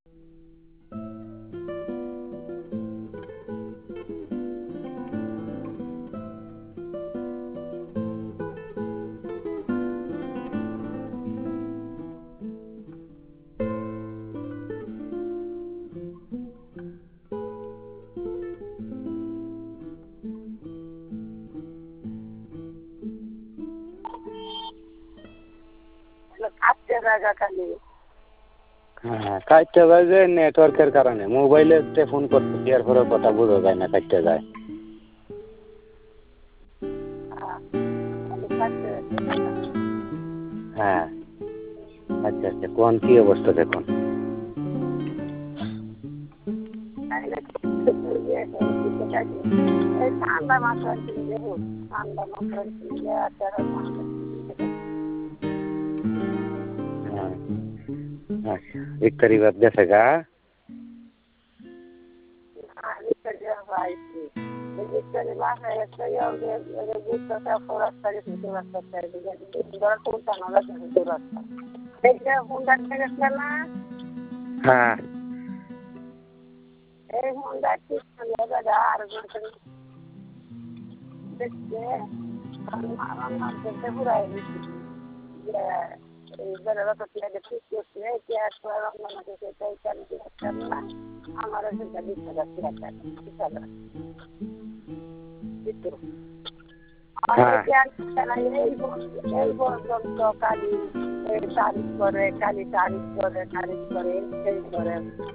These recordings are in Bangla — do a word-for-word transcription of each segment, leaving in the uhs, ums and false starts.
হ্যাঁ কাটতে যায় যে নেটওয়ার্কের কারণে মোবাইলে ফোন করতেছি এরপরে কথা বোঝা যায় না কাটতে যায়। হ্যাঁ আচ্ছা আচ্ছা কোন কি অবস্থা দেখুন। ঠান্ডা মাছ ঠান্ডা अच्छा एक तारीख बाद देखेगा हाँ तारीफ करे खाली तारीफ करे तारीफ करे সেই করে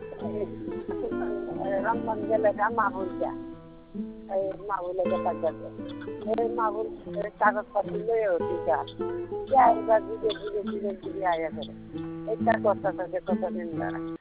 রমজান গেলে মা বলছে এই মা বলে কথা যাবে এই মা বলছে কাগজ পত্র লয়ে ওঠি যা যা এবার ধীরে ধীরে ধীরে ধীরে আয়া করে এটা কথা থাকে কথা দিন না